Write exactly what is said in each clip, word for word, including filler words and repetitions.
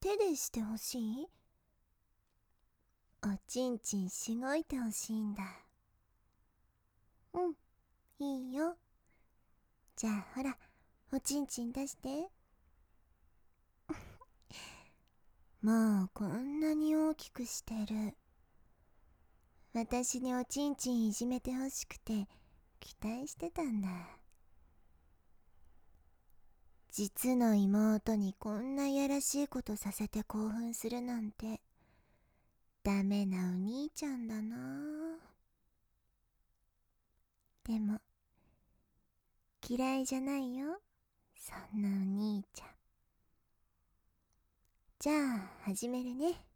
手でしてほしい？おちんちんしごいてほしいんだ。うん、いいよ。じゃあほら、おちんちん出して。もうこんなに大きくしてる。私におちんちんいじめてほしくて期待してたんだ。実の妹にこんなやらしいことさせて興奮するなんてダメなお兄ちゃんだな。でも嫌いじゃないよ、そんなお兄ちゃん。じゃあ始めるね。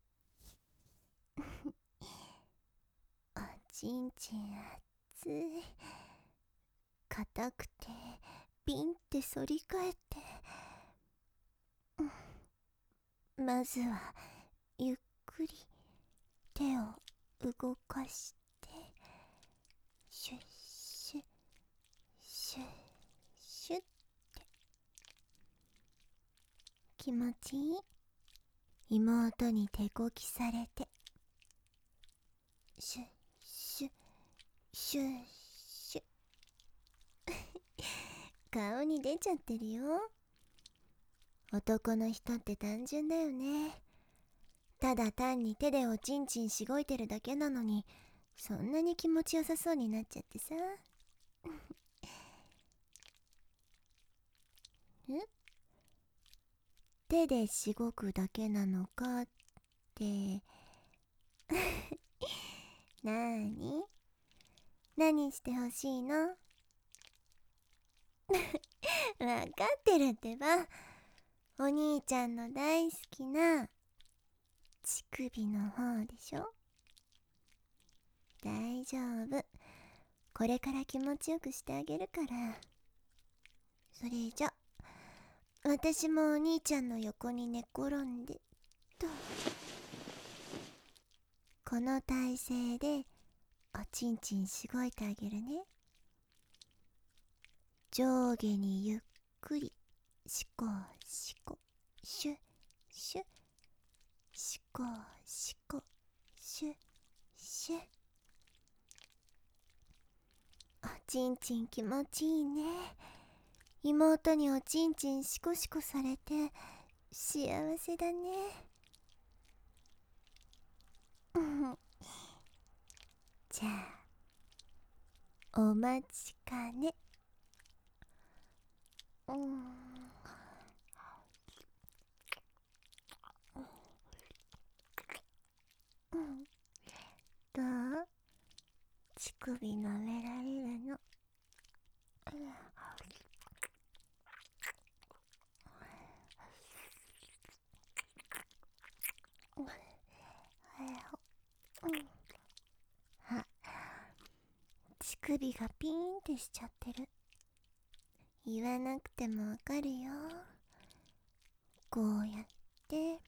おちんちん熱い、硬くてピンって反り返って、うん、まずはゆっくり手を動かして、シュッシュッシュッシュッって。気持ちいい？妹に手こきされて、シュッシュッシュッシュッ顔に出ちゃってるよ。男の人って単純だよね。ただ単に手でおちんちんしごいてるだけなのに、そんなに気持ちよさそうになっちゃってさ。え？手でしごくだけなのかってなーに？何してほしいの？わかってるってば。お兄ちゃんの大好きな乳首の方でしょ。大丈夫、これから気持ちよくしてあげるから。それじゃ私もお兄ちゃんの横に寝転んでと。この体勢でおちんちんしごいてあげるね。上下にゆっくり、しこしこ、シュッシュッ、しこしこ、シュッシュッ。おちんちん気持ちいいね。妹におちんちんシコシコされて幸せだね。じゃあお待ちかね。うん、うん、どう？乳首舐められるの？あ、乳首がピーンってしちゃってる。言わなくてもわかるよ。こうやって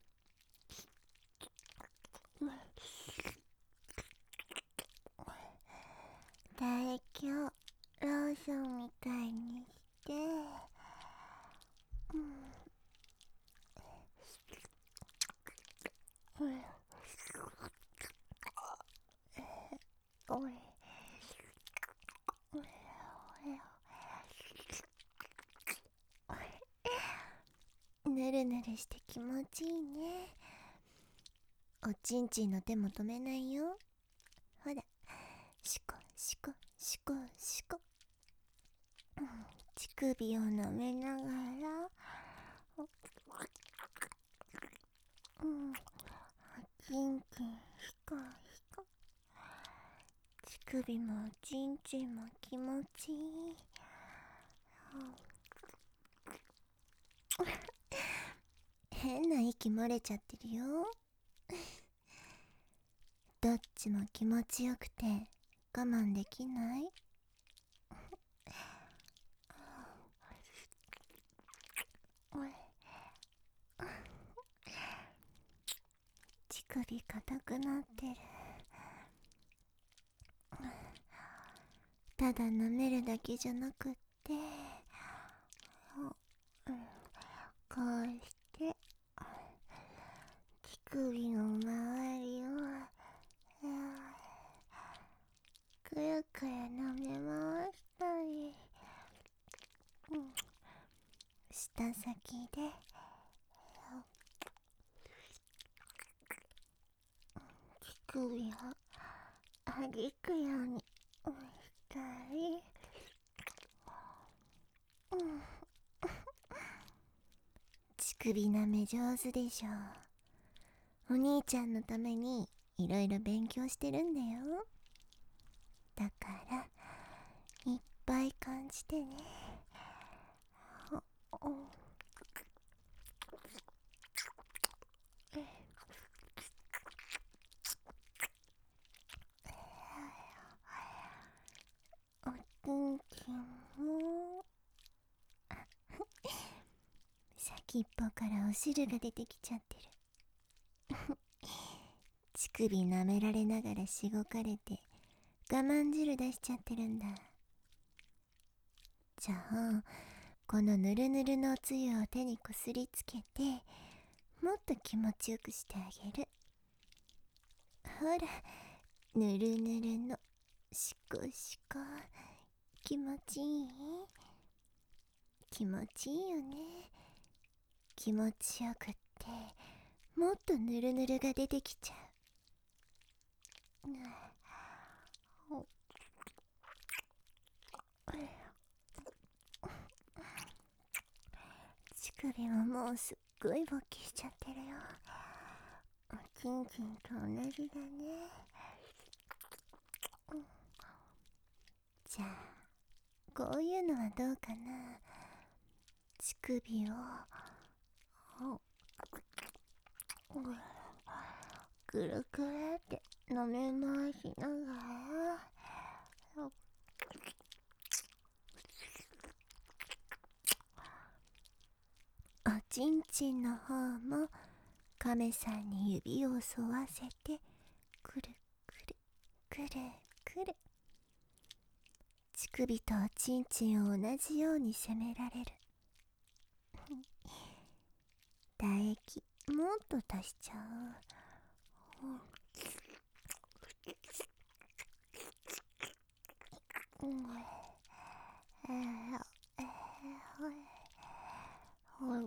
唾液をローションみたいにして、うん、おいおいぬるぬるして気持ちいいね。おちんちんの手も止めないよ。ほら、シコシコシコシコ、うん、乳首を舐めながら、うん、おちんちんシコシコ、乳首もおちんちんも気持ちいい。変な息漏れちゃってるよ。どっちも気持ちよくて我慢できない？おい、乳首硬くなってる。ただ舐めるだけじゃなくって、こうして首の周りをくるくる舐め回したり、うん、舌先で乳首をはじくようにしたり、うん、乳首舐め上手でしょ。お兄ちゃんのためにいろいろ勉強してるんだよ。だからいっぱい感じてね。おちんちんも先っぽからお汁が出てきちゃってる。乳首舐められながらしごかれて我慢汁出しちゃってるんだ。じゃあこのぬるぬるのおつゆを手にこすりつけてもっと気持ちよくしてあげる。ほら、ぬるぬるのしこしこ、気持ちいい？気持ちいいよね。気持ちよくってもっとぬるぬるが出てきちゃう。乳首はもうすっごい勃起しちゃってるよ。おちんちんと同じだね。じゃあこういうのはどうかな。乳首をくるくるって舐め回しながら、おちんちんの方も亀さんに指を沿わせてくるくるくるくる。乳首とおちんちんを同じように攻められる。唾液もっと足しちゃう。うん、えー、えー、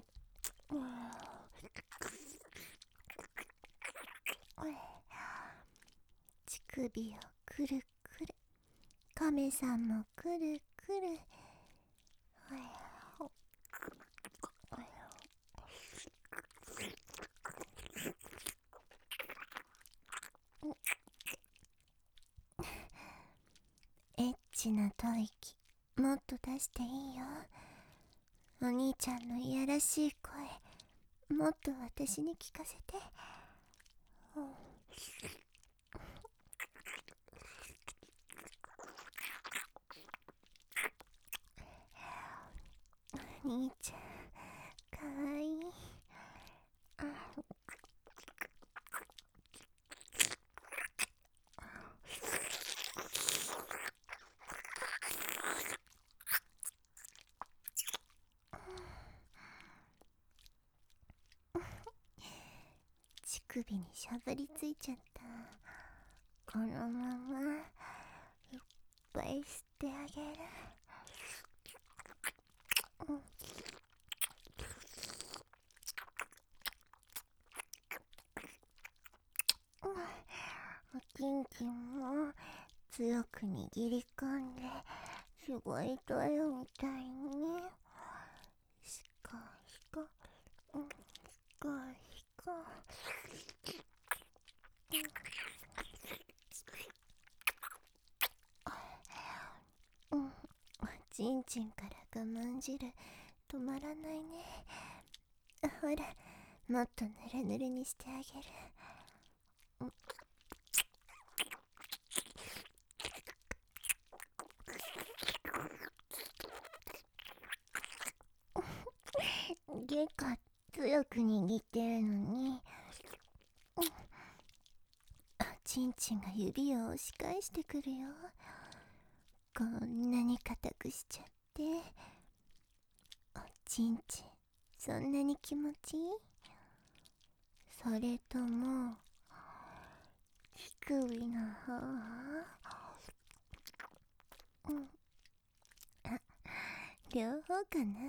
乳首をくるくる、亀さんもくるくる。エッチな吐息もっと出していいよ。お兄ちゃんのいやらしい声もっと私に聞かせて。お兄ちゃんかわいい。乳首にしゃぶりついちゃった。このままいっぱい吸ってあげる。おちんちんも強く握り込んですごいトイレみたいにしこしこ、しこしこ。うん、おちんちんから我慢汁止まらないね。ほら、もっとぬるぬるにしてあげる。結構強く握ってるのに、おちんちんが指を押し返してくるよ。こんなに硬くしちゃって。おちんちんそんなに気持ちいい？ それとも乳首の方？うん、あ、両方かな。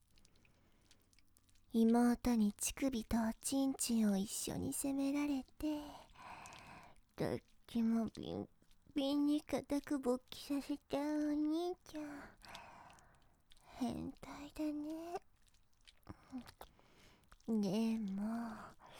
妹に乳首とおちんちんを一緒に責められて、どっちもビンビンに固く勃起させたお兄ちゃん、変態だね。でも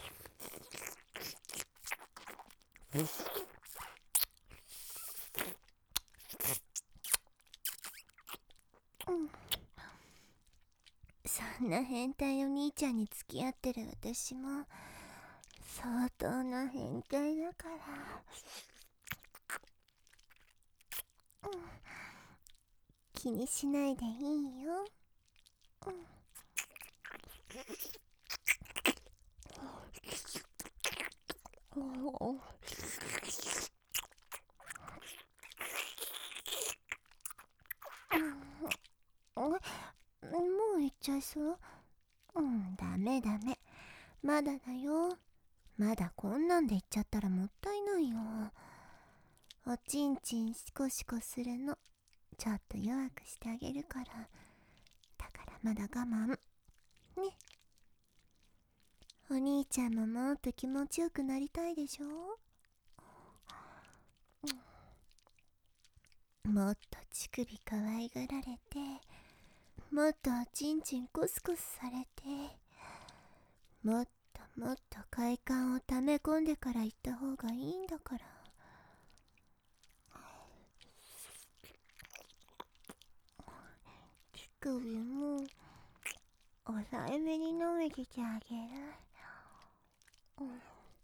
そんな変態お兄ちゃんに付き合ってる私も相当な変態だから、うん、気にしないでいいよ。うん、もう行っちゃいそう？うん、ダメダメ。まだだよ。まだこんなんで行っちゃったらもったいないよ。おちんちんシコシコするのちょっと弱くしてあげるから。だからまだ我慢ね。お兄ちゃんももっと気持ちよくなりたいでしょ？もっと乳首可愛がられて、もっとおちんちんコスコスされて、もっともっと快感を溜め込んでから行った方がいいんだから。乳首も抑えめに舐めててあげる。うん、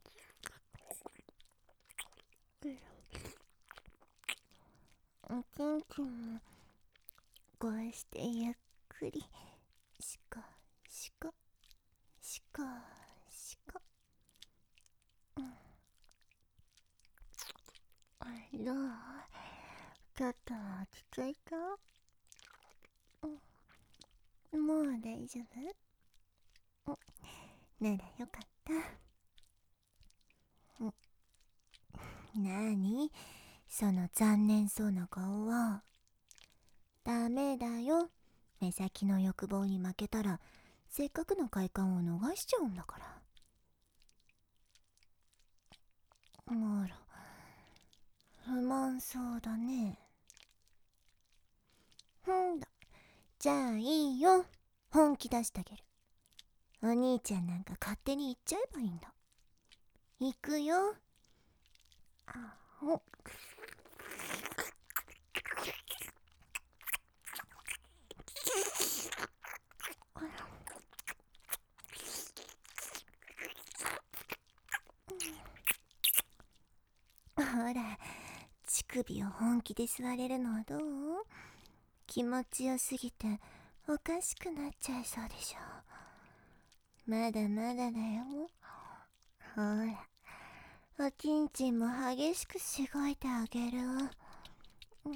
おちんちんもこうしてゆっくりシコシコシコシコ、うん、どう？ちょっと落ち着いた？うん、もう大丈夫？うん、ならよかった。うん、なにその残念そうな顔は。ダメだよ。目先の欲望に負けたらせっかくの快感を逃しちゃうんだから。あら、不満そうだね。ほんだ、じゃあいいよ。本気出してあげる。お兄ちゃんなんか勝手に行っちゃえばいいんだ。行くよ。あほほら、乳首を本気で吸われるのはどう？気持ちよすぎておかしくなっちゃいそうでしょ。まだまだだよ。ほら、おちんちんも激しくしごいてあげる。うん、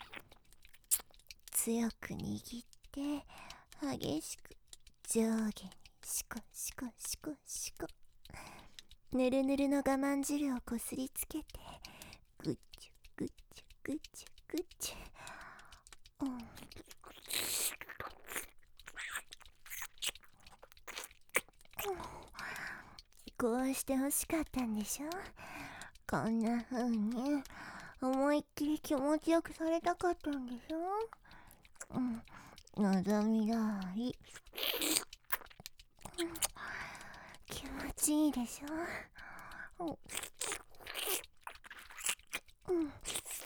強く握って激しく上下にシコシコシコシコ、ぬるぬるの我慢汁をこすりつけてグッチュグッチュグッチュグッチュ、うん、こうして欲しかったんでしょ。こんな風に思いっきり気持ちよくされたかったんでしょ。うん、望み通り、うん、気持ちいいでしょ。うん、うん、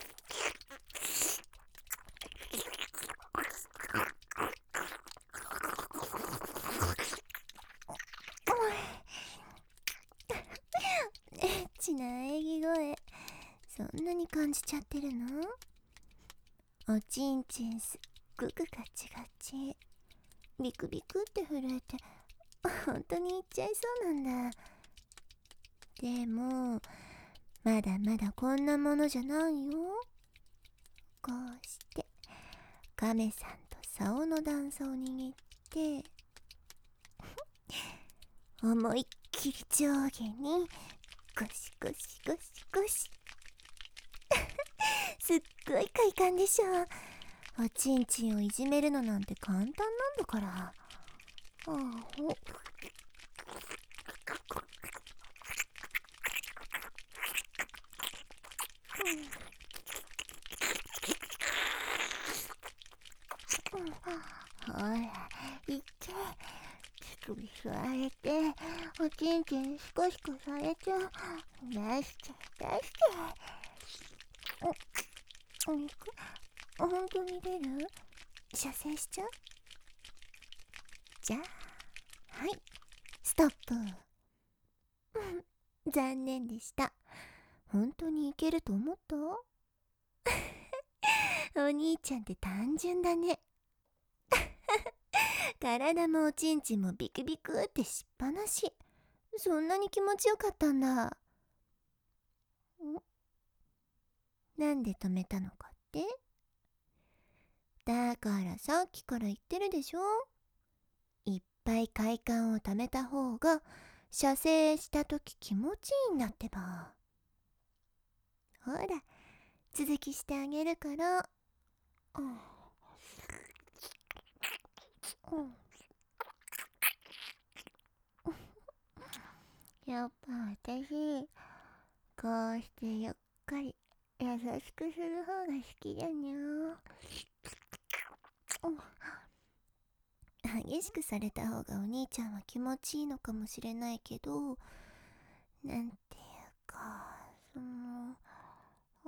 エッチな喘ぎ声、そんなに感じちゃってるの？おちんちんすっごくガチガチ、ビクビクって震えて本当にいっちゃいそうなんだ。でもまだまだこんなものじゃないよ。こうして亀さんと竿の段差を握って思いっきり上下にゴシゴシゴシゴシすっごい快感でしょ。おちんちんをいじめるのなんて簡単なんだから。ああ、ほほら、いけ。乳首吸われて、おちんちんシコシコされちゃう。出して、出して。お、お肉本当に出る？射精しちゃう？じゃあ、はい、ストップ。残念でした。本当にいけると思った？お兄ちゃんって単純だね。体もおちんちんもビクビクってしっぱなし。そんなに気持ちよかったんだ。ん？なんで止めたのかって？だからさっきから言ってるでしょ。いっぱい快感をためた方が射精したとき気持ちいいんだってば。ほら、続きしてあげるから。うん、うん、やっぱ私、こうしてゆっくり優しくする方が好きだにゃ。うん、激しくされた方がお兄ちゃんは気持ちいいのかもしれないけど、なんていうか、その、うん、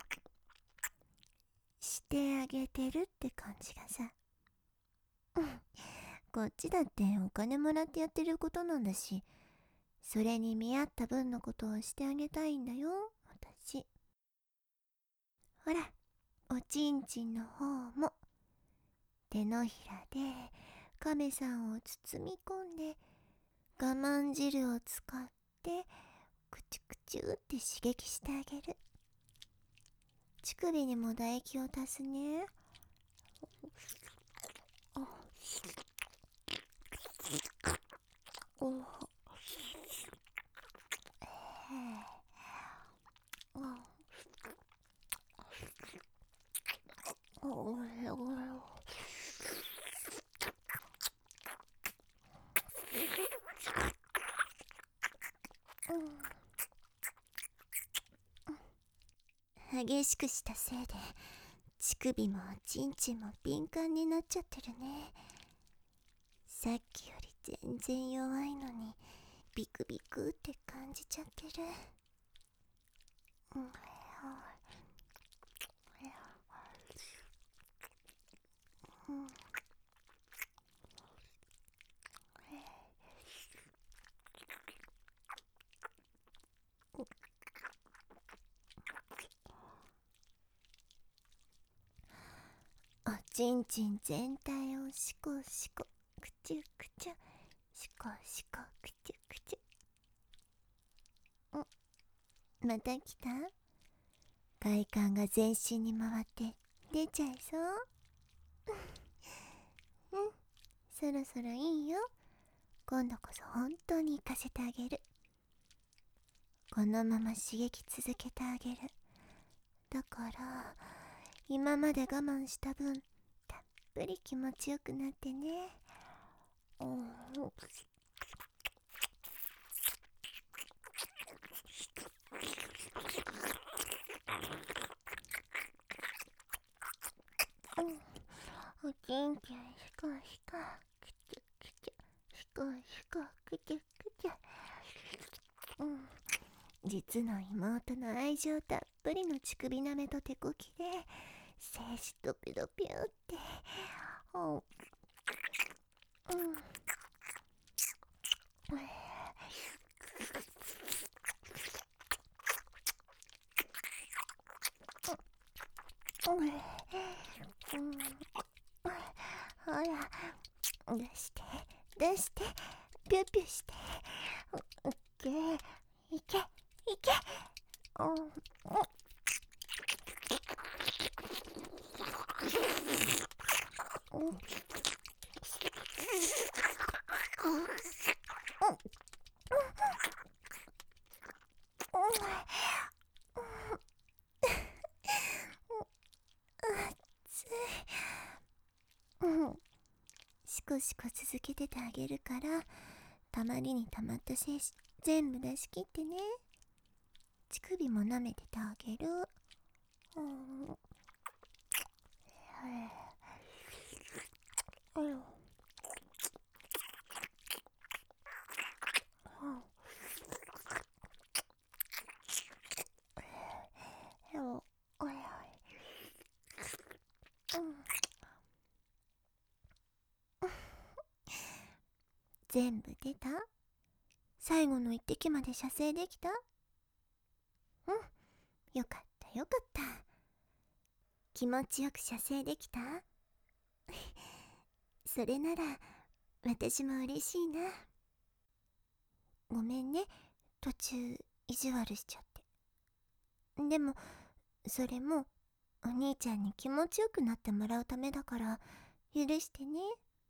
してあげてるって感じがさ。うん、こっちだってお金もらってやってることなんだし、それに見合った分のことをしてあげたいんだよ、私。ほら、おちんちんの方も手のひらで亀さんを包み込んで、我慢汁を使ってクチュクチュって刺激してあげる。乳首にも唾液を足すね。あおおおお激しくしたせいで乳首もおちんちんも敏感になっちゃってるね。さっきより全然弱いのにビクビクって感じちゃってる。うん、うん、おちんちん全体をシコシコクチュクチュ、シコシコクチュクチュ。ん、また来た？快感が全身に回って出ちゃいそう。うん、そろそろいいよ。今度こそ本当に行かせてあげる。このまま刺激続けてあげる。だから今まで我慢した分たっぷり気持ちよくなってね。うん、おちんちんシコシコクチュクチュ、シコシコクチュクチュ。うん、実の妹の愛情たっぷりの乳首なめと手こきで精子ドピドピュって。うん、うん、うん、ほら、出して出してピュピュして。いけいけいけ。うん、うん、 コシコ続けててあげるから、たまりにたまった精子全部出し切ってね。乳首も舐めててあげる。うん。はい。うん。全部出た？最後の一滴まで射精できた？うん、よかったよかった。気持ちよく射精できた？それなら私も嬉しいな。ごめんね、途中意地悪しちゃって。でもそれもお兄ちゃんに気持ちよくなってもらうためだから許してね。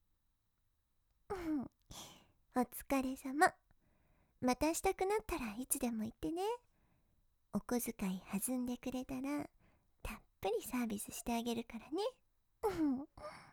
お疲れ様。またしたくなったらいつでも言ってね。お小遣い弾んでくれたらたっぷりサービスしてあげるからね。